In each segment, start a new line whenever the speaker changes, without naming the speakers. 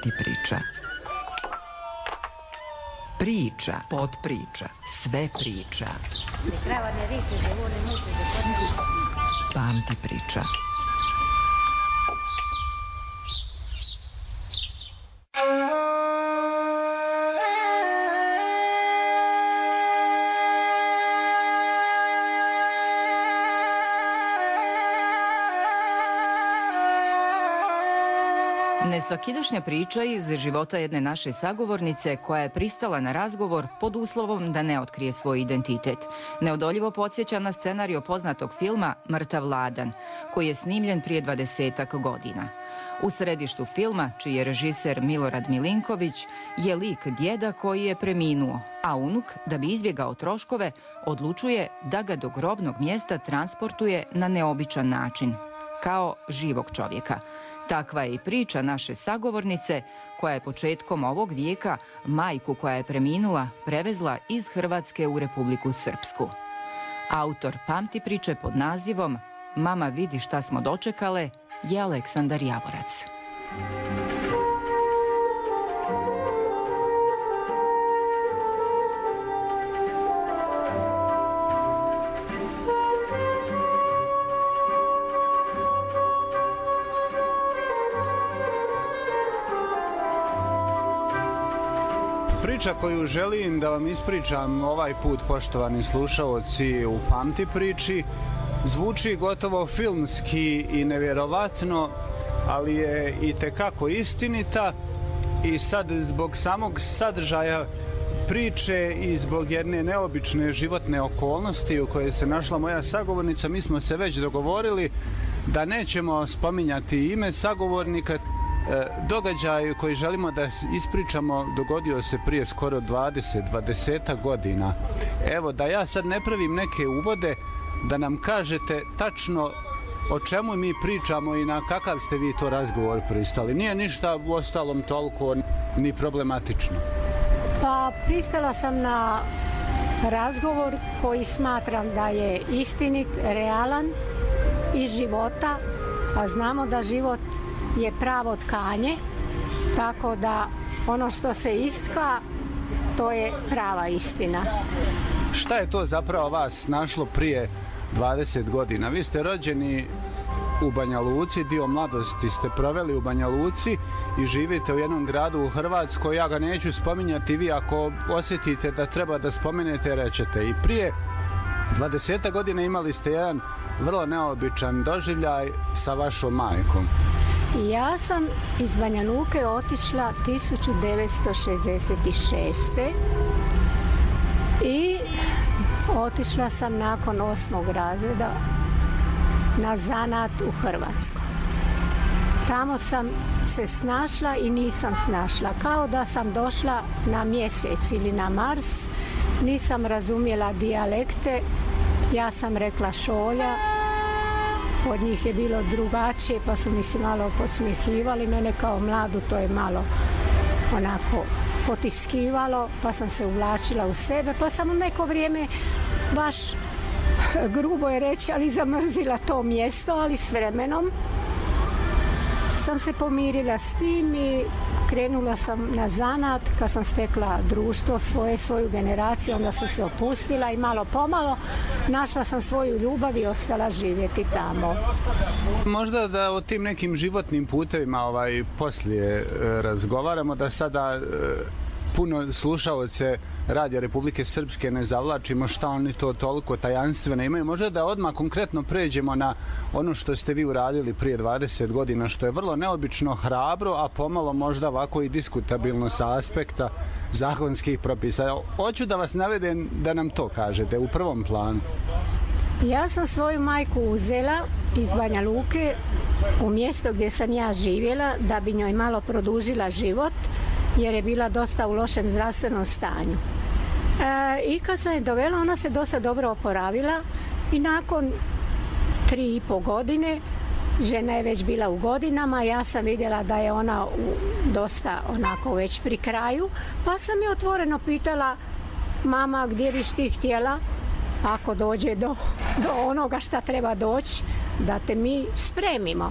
Pamti priča. Priča, potpriča, sve priča. Pamti priča.
Nesvakidašnja priča iz života jedne naše sagovornice koja je pristala na razgovor pod uslovom da ne otkrije svoj identitet. Neodoljivo podsjeća na scenariju poznatog filma Mrtav Ladan, koji je snimljen prije 20-ak godina. U središtu filma, čiji je režiser Milorad Milinković, je lik djeda koji je preminuo, a unuk, da bi izbjegao troškove, odlučuje da ga do grobnog mjesta transportuje na neobičan način, kao živog čovjeka. Takva je i priča naše sagovornice koja je početkom ovog vijeka majku koja je preminula prevezla iz Hrvatske u Republiku Srpsku. Autor Pamti priče pod nazivom Mama vidi šta smo dočekale je Aleksandar Javorac.
Priča koju želim da vam ispričam ovaj put, poštovani slušaoci, u Pamti priči, zvuči gotovo filmski i nevjerovatno, ali je itekako istinita i sad zbog samog sadržaja priče i zbog jedne neobične životne okolnosti u kojoj se našla moja sagovornica, mi smo se već dogovorili da nećemo spominjati ime sagovornika. Događaj koji želimo da ispričamo dogodio se prije skoro 20 godina. Evo, da ja sad ne pravim neke uvode, da nam kažete tačno o čemu mi pričamo i na kakav ste vi to razgovor pristali. Nije ništa u ostalom toliko ni problematično.
Pa pristala sam na razgovor koji smatram da je istinit, realan iz života, a znamo da život je pravo tkanje, tako da ono što se istka, to je prava istina.
Šta je to zapravo vas našlo prije 20 godina? Vi ste rođeni u Banja Luci, dio mladosti ste proveli u Banja Luci i živite u jednom gradu u Hrvatskoj. Ja ga neću spominjati, vi ako osjetite da treba da spomenete, rećete. I prije 20 godina imali ste jedan vrlo neobičan doživljaj sa vašom majkom.
Ja sam iz Banja Luke otišla 1966. i otišla sam nakon 8. razreda na zanat u Hrvatsku. Tamo sam se snašla i nisam snašla. Kao da sam došla na mjesec ili na Mars. Nisam razumjela dijalekte. Ja sam rekla šolja. Od njih je bilo drugačije, pa su mi se malo podsmjehivali. Mene kao mladu to je malo onako potiskivalo, pa sam se uvlačila u sebe, pa sam u neko vrijeme, baš grubo je reći, ali zamrzila to mjesto, ali s vremenom sam se pomirila s tim i krenula sam na zanat. Kad sam stekla društvo svoju generaciju, onda sam se opustila i malo pomalo našla sam svoju ljubav i ostala živjeti tamo.
Možda da o tim nekim životnim putevima poslije razgovaramo, da sada puno slušaoce Radija Republike Srpske ne zavlačimo šta oni to toliko tajanstvene imaju. Možda da odmah konkretno pređemo na ono što ste vi uradili prije 20 godina, što je vrlo neobično, hrabro, a pomalo možda ovako i diskutabilno sa aspekta zakonskih propisa. Hoću da vas navedem da nam to kažete u prvom planu.
Ja sam svoju majku uzela iz Banja Luke u mjesto gdje sam ja živjela da bi njoj malo produžila život, jer je bila dosta u lošem zdravstvenom stanju. I kad sam je dovela, ona se dosta dobro oporavila i nakon 3,5 godine, žena je već bila u godinama, ja sam vidjela da je ona dosta onako već pri kraju, pa sam je otvoreno pitala: mama, gdje biš ti htjela, ako dođe do onoga šta treba doći, da te mi spremimo.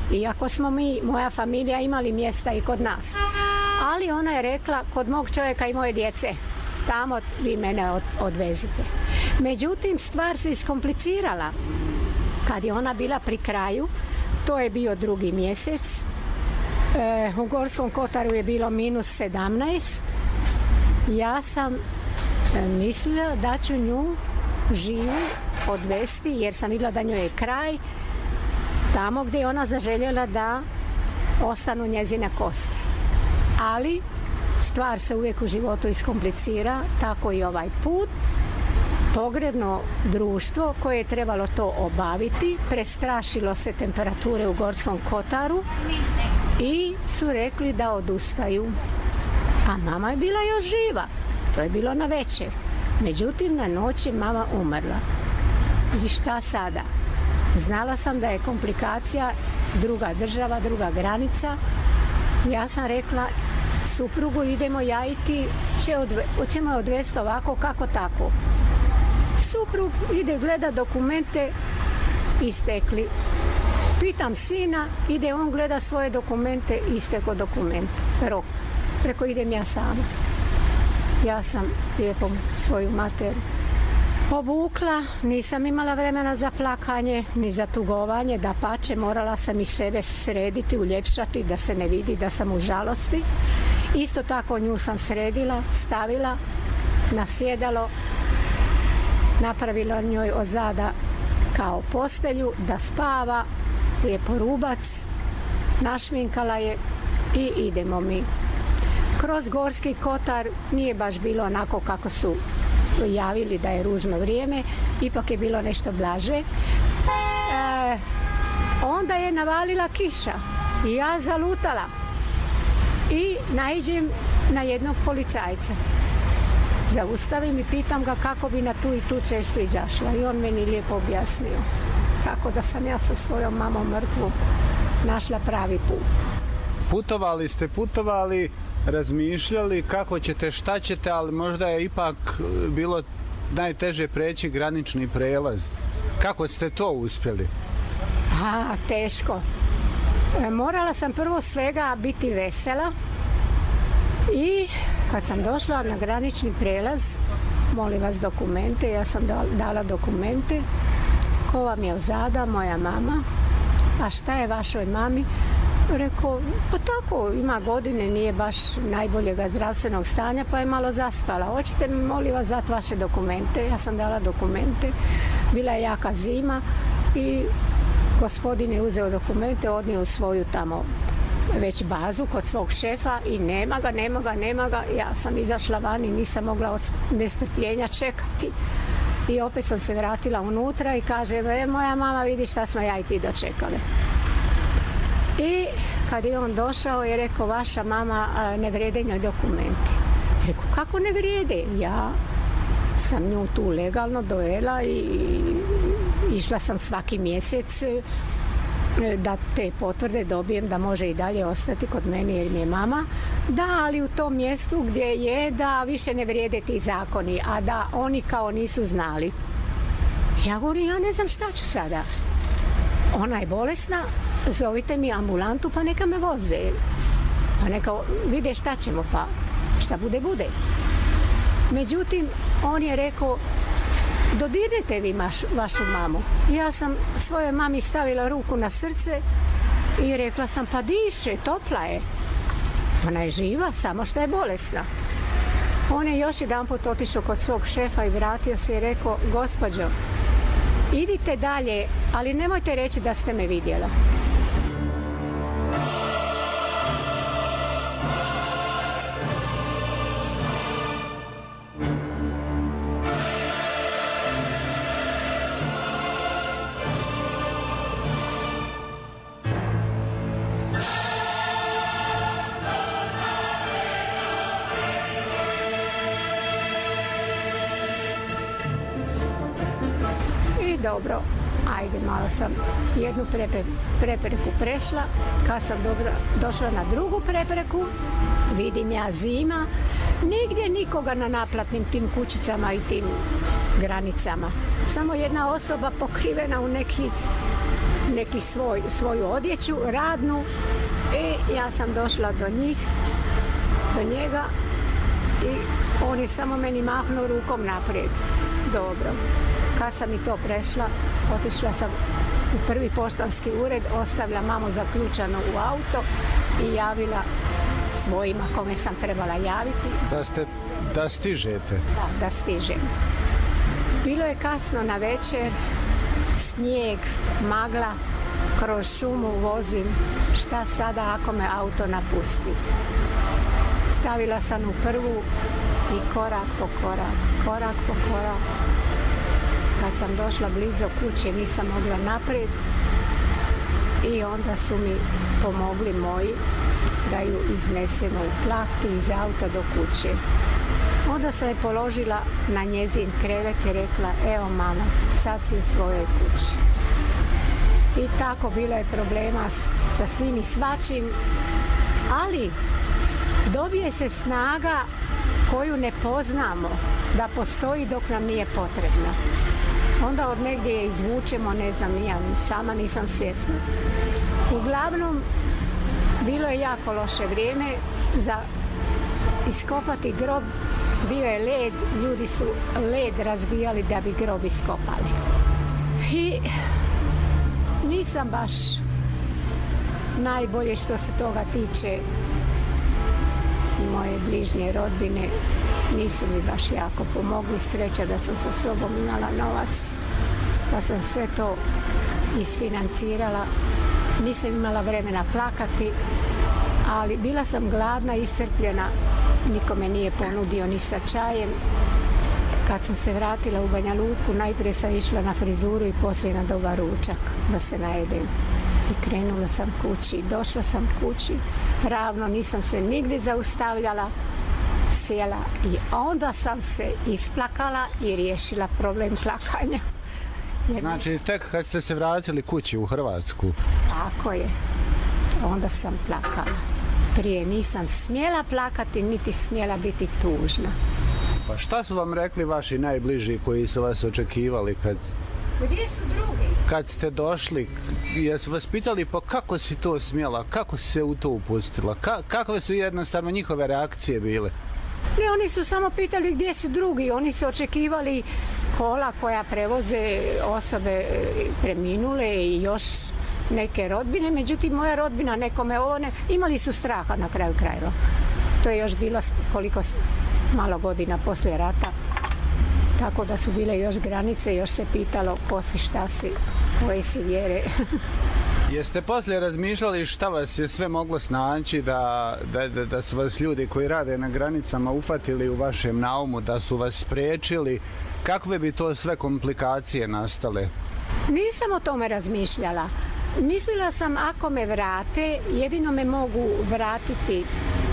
Iako smo mi, moja familija, imali mjesta i kod nas. Ali ona je rekla, kod mog čovjeka i moje djece, tamo vi mene odvezite. Međutim, stvar se iskomplicirala. Kad je ona bila pri kraju, to je bio 2. mjesec, u Gorskom Kotaru je bilo -17. Ja sam mislila da ću nju živu odvesti, jer sam vidjela da njoj je kraj, tamo gdje je ona zaželjela da ostanu njezine kosti. Ali stvar se uvijek u životu iskomplicira, tako i ovaj put. Pogrebno društvo koje je trebalo to obaviti prestrašilo se temperature u Gorskom Kotaru i su rekli da odustaju. A mama je bila još živa. To je bilo na večer. Međutim, na noć je mama umrla. I šta sada? Znala sam da je komplikacija, druga država, druga granica. Ja sam rekla suprugu, idemo ja i ti, ćemo je odvesti ovako kako tako. Suprug ide gleda dokumente, istekli. Pitam sina, ide on gleda svoje dokumente, isteko dokument, rok. Preko idem ja sama. Ja sam lijepo svoju materu obukla, nisam imala vremena za plakanje, ni za tugovanje, dapače, morala sam i sebe srediti, uljepšati, da se ne vidi da sam u žalosti. Isto tako nju sam sredila, stavila na sjedalo, napravila njoj ozada kao postelju, da spava, lijepo rubac, našminkala je i idemo mi. Kroz Gorski Kotar nije baš bilo onako kako su javili da je ružno vrijeme, ipak je bilo nešto blaže. Onda je navalila kiša i ja zalutala i naiđem na jednog policajca. Zaustavim i pitam ga kako bi na tu i tu cestu izašla i on meni lijepo objasnio. Tako da sam ja sa svojom mamom mrtvu našla pravi put.
Putovali, razmišljali kako ćete, šta ćete, ali možda je ipak bilo najteže preći granični prelaz. Kako ste to uspjeli?
Teško. Morala sam prvo svega biti vesela i kad sam došla na granični prelaz, molim vas dokumente, ja sam dala dokumente. Ko vam je ozada? Moja mama. A šta je vašoj mami? Rekao, pa tako, ima godine, nije baš najboljega zdravstvenog stanja, pa je malo zaspala. Hoćete mi, molim vas, dati vaše dokumente? Ja sam dala dokumente. Bila je jaka zima i gospodin je uzeo dokumente, odnio u svoju tamo već bazu kod svog šefa i nema ga. Ja sam izašla van i nisam mogla od nestrpljenja čekati. I opet sam se vratila unutra i kaže, moja mama, vidi šta smo ja i ti dočekali. I kad je on došao je rekao, vaša mama ne vrijede njoj dokumenti. Rekao, kako ne vrijede? Ja sam nju tu legalno dovela i išla sam svaki mjesec da te potvrde dobijem da može i dalje ostati kod mene jer mi je mama. Da, ali u tom mjestu gdje je da više ne vrijede ti zakoni, a da oni kao nisu znali. Ja govorim, ja ne znam šta ću sada. Ona je bolesna, zovite mi ambulantu pa neka me voze. Pa neka vide šta ćemo, pa šta bude. Međutim, on je rekao, dodirnite vi vašu mamu. Ja sam svojoj mami stavila ruku na srce i rekla sam, pa diše, topla je. Ona je živa, samo što je bolesna. On je još jedanput otišao kod svog šefa i vratio se i rekao, gospođo, idite dalje, ali nemojte reći da ste me vidjela. Dobro, ajde, malo sam jednu prepreku prešla, kad sam došla na drugu prepreku, vidim ja zima, nigdje nikoga na naplatnim tim kućicama i tim granicama. Samo jedna osoba pokrivena u neki svoju odjeću radnu i ja sam došla do njega i on je samo meni mahnuo rukom naprijed. Dobro. Kad sam i to prešla, otišla sam u prvi poštanski ured, ostavila mamu zaključanu u auto i javila svojima kome sam trebala javiti.
Da stižete?
Da stižem. Bilo je kasno na večer, snijeg, magla, kroz šumu vozim. Šta sada ako me auto napusti? Stavila sam u prvu i korak po korak. Kad sam došla blizu kuće nisam mogla naprijed i onda su mi pomogli moji da ju iznesemo u plahti iz auta do kuće. Onda sam je položila na njezin krevet i rekla, evo mama, sad si u svojoj kući. I tako bilo je problema sa svim i svačim, ali dobije se snaga koju ne poznamo da postoji dok nam nije potrebna. Onda od negdje je izvučemo, ne znam, sama nisam svjesna. Uglavnom, bilo je jako loše vrijeme za iskopati grob. Bio je led, ljudi su led razbijali da bi grob iskopali. I nisam baš najbolje što se toga tiče i moje bližnje rodbine nisu mi baš jako pomogli. Sreća da sam sa sobom imala novac, pa sam sve to isfinancirala. Nisam imala vremena plakati, ali bila sam gladna, iscrpljena. Niko me nije ponudio ni sa čajem. Kad sam se vratila u Banja Luku, najprije sam išla na frizuru i poslije na dobar ručak da se najedem. I krenula sam kući. Došla sam kući ravno, nisam se nigdje zaustavljala, sjela i onda sam se isplakala i riješila problem plakanja.
Znači, tek kad ste se vratili kući u Hrvatsku?
Tako je. Onda sam plakala. Prije nisam smjela plakati, niti smjela biti tužna.
Pa šta su vam rekli vaši najbliži koji su vas očekivali kad...
Gdje su drugi?
Kad ste došli, jesu vas pitali pa kako si to smjela, kako si se u to upustila, kakve su jednostavno njihove reakcije bile?
Ne, oni su samo pitali gdje su drugi, oni su očekivali kola koja prevoze osobe preminule i još neke rodbine, međutim moja rodbina nekome ovo ne, imali su straha na kraju krajeva. To je još bilo koliko malo godina poslije rata, tako da su bile još granice, još se pitalo ko si, šta si, koje si vjere.
Jeste poslije razmišljali šta vas je sve moglo snaći da su vas ljudi koji rade na granicama ufatili u vašem naumu, da su vas spriječili? Kakve bi to sve komplikacije nastale?
Nisam o tome razmišljala. Mislila sam ako me vrate, jedino me mogu vratiti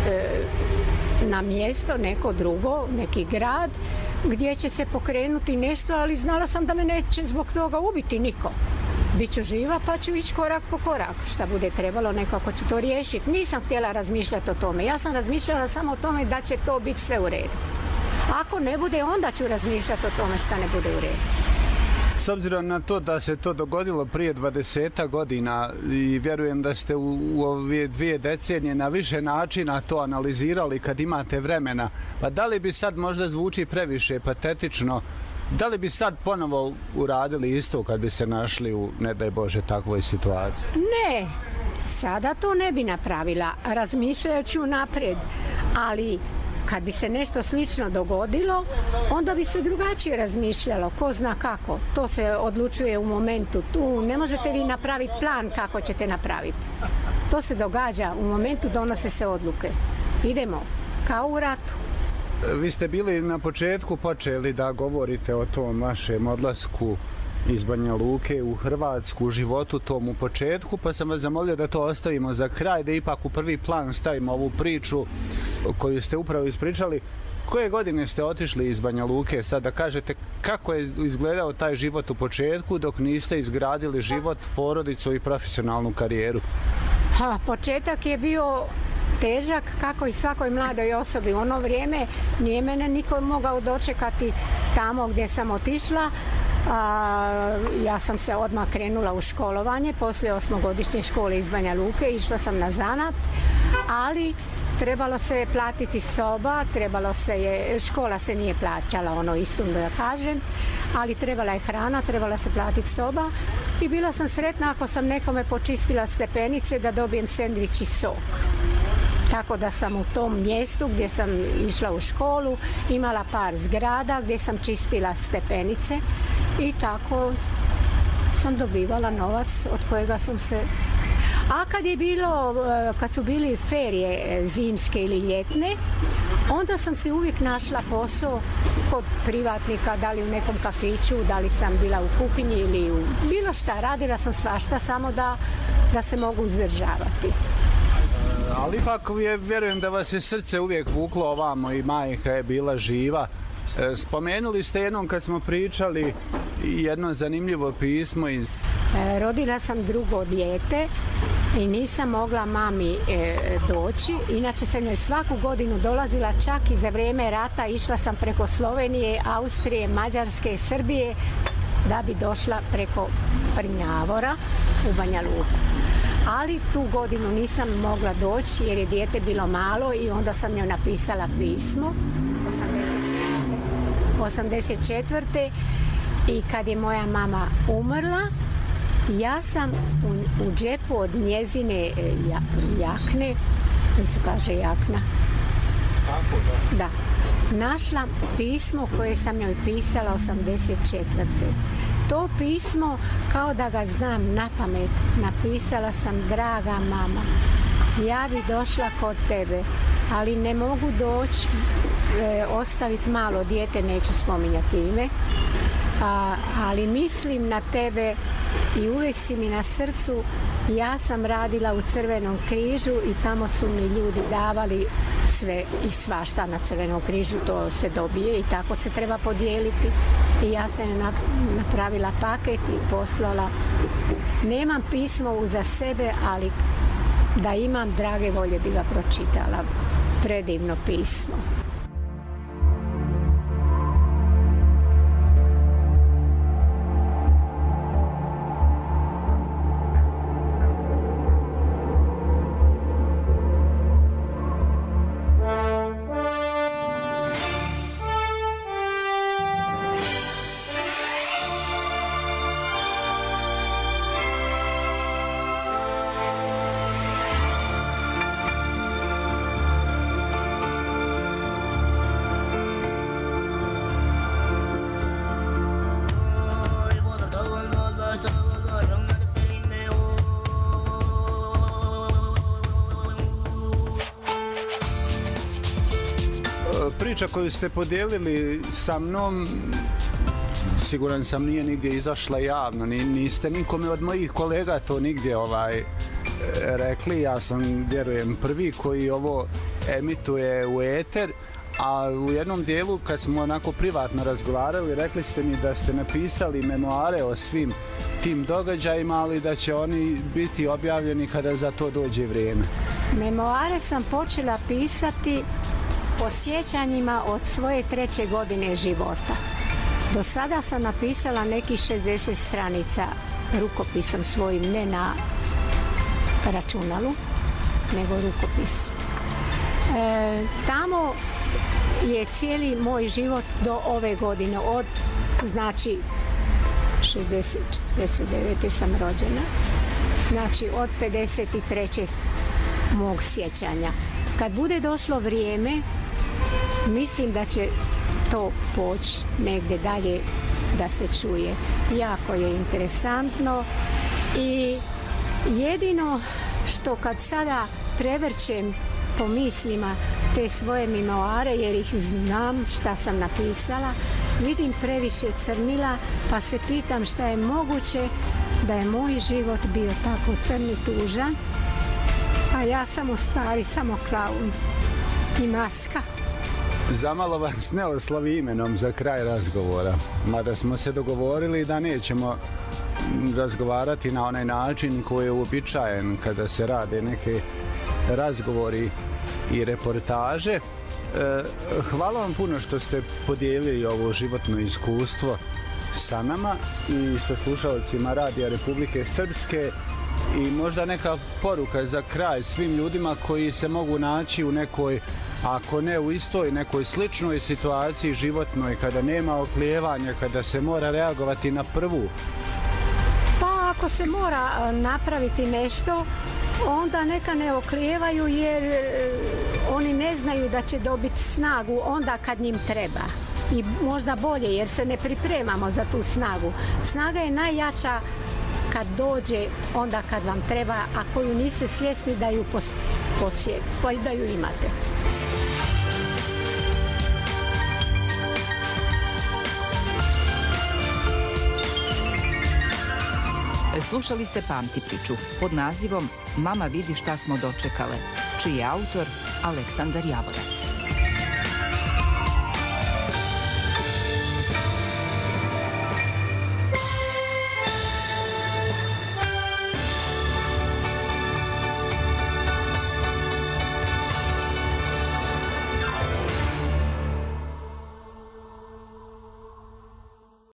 na mjesto, neko drugo, neki grad, gdje će se pokrenuti nešto, ali znala sam da me neće zbog toga ubiti niko. Biću živa pa ću ići korak po korak. Šta bude trebalo, nekako ću to riješiti. Nisam htjela razmišljati o tome. Ja sam razmišljala samo o tome da će to biti sve u redu. Ako ne bude, onda ću razmišljati o tome šta ne bude u redu.
S obzirom na to da se to dogodilo prije 20 godina i vjerujem da ste u ove 2 decenije na više načina to analizirali kad imate vremena, pa da li bi sad, možda zvuči previše patetično, da li bi sad ponovo uradili isto kad bi se našli u, ne daj Bože, takvoj situaciji?
Ne, sada to ne bi napravila, razmišljajući unaprijed, ali kad bi se nešto slično dogodilo, onda bi se drugačije razmišljalo, ko zna kako. To se odlučuje u momentu. Tu ne možete vi napraviti plan kako ćete napraviti. To se događa, u momentu donose se odluke. Idemo, kao u ratu.
Vi ste bili na početku počeli da govorite o tom vašem odlasku iz Banja Luke u Hrvatsku, u životu tom u početku, pa sam vas zamolio da to ostavimo za kraj, da ipak u prvi plan stavimo ovu priču koju ste upravo ispričali. Koje godine ste otišli iz Banja Luke? Sad da kažete kako je izgledao taj život u početku dok niste izgradili život, porodicu i profesionalnu karijeru?
Početak je bio težak kako i svakoj mladoj osobi. U ono vrijeme nije mene niko mogao dočekati tamo gdje sam otišla. Ja sam se odmah krenula u školovanje, poslije 8-godišnje škole iz Banja Luke, išla sam na zanat, ali trebalo se je platiti soba, škola se nije plaćala, ono istom da kažem, ali trebala je hrana, trebala se platiti soba i bila sam sretna ako sam nekome počistila stepenice da dobijem sendvič i sok. Tako da sam u tom mjestu gdje sam išla u školu imala par zgrada gdje sam čistila stepenice i tako sam dobivala novac od kojega sam se... A kad su bili ferije zimske ili ljetne, onda sam se uvijek našla posao kod privatnika, da li u nekom kafiću, da li sam bila u kuhinji ili u bilo šta. Radila sam svašta, samo da se mogu uzdržavati.
Ali ipak vjerujem da vas je srce uvijek vuklo ovamo i majka je bila živa. Spomenuli ste jednom kad smo pričali jedno zanimljivo pismo iz...
Rodila sam drugo dijete i nisam mogla mami doći, inače sam njoj svaku godinu dolazila, čak i za vrijeme rata išla sam preko Slovenije, Austrije, Mađarske, Srbije da bi došla preko Prnjavora u Banja Luku. Ali tu godinu nisam mogla doći jer je dijete bilo malo i onda sam njoj napisala pismo 84. I kad je moja mama umrla, ja sam u džepu od njezine jakne, to se kaže jakna, da, našla pismo koje sam joj pisala 84. To pismo, kao da ga znam napamet, napisala sam: draga mama, ja bi došla kod tebe, ali ne mogu doći, ostaviti malo dijete, neću spominjati ime, ali mislim na tebe i uvijek si mi na srcu. Ja sam radila u Crvenom križu i tamo su mi ljudi davali sve i svašta na Crvenom križu, to se dobije i tako se treba podijeliti. I ja sam napravila paket i poslala. Nemam pismo uza sebe, ali da imam, drage volje bi ga pročitala. Predivno pismo.
Priča koju ste podijelili sa mnom, siguran sam nije nigdje izašla javno, niste nikome od mojih kolega to nigdje rekli. Ja sam, vjerujem, prvi koji ovo emituje u eter, a u jednom dijelu kad smo onako privatno razgovarali, rekli ste mi da ste napisali memoare o svim tim događajima, ali da će oni biti objavljeni kada za to dođe vrijeme.
Memoare sam počela pisati po sjećanjima od svoje 3. godine života. Do sada sam napisala nekih 60 stranica rukopisom svojim, ne na računalu, nego rukopis. Tamo je cijeli moj život do ove godine, od, znači, 69. sam rođena, znači od 53. mog sjećanja. Kad bude došlo vrijeme, mislim da će to poći negdje dalje da se čuje. Jako je interesantno i jedino što kad sada prevrćem po mislima te svoje memoare, jer ih znam šta sam napisala, vidim previše crnila, pa se pitam šta je moguće da je moj život bio tako crn i tužan, a ja sam u stvari samo klaun i maska.
Zamalo vas ne oslovi imenom za kraj razgovora, mada smo se dogovorili da nećemo razgovarati na onaj način koji je uobičajen kada se rade neke razgovori i reportaže. Hvala vam puno što ste podijelili ovo životno iskustvo sa nama i sa slušalcima Radija Republike Srpske i možda neka poruka za kraj svim ljudima koji se mogu naći u nekoj, ako ne u istoj, nekoj sličnoj situaciji životnoj, kada nema oklijevanja, kada se mora reagovati na prvu.
Pa ako se mora napraviti nešto, onda neka ne oklijevaju jer oni ne znaju da će dobiti snagu onda kad njim treba. I možda bolje jer se ne pripremamo za tu snagu. Snaga je najjača kad dođe onda kad vam treba, a koju niste svjesni da ju da ju imate.
Slušali ste Pamti priču pod nazivom Mama vidi šta smo dočekale, čiji je autor Aleksandar Javorac.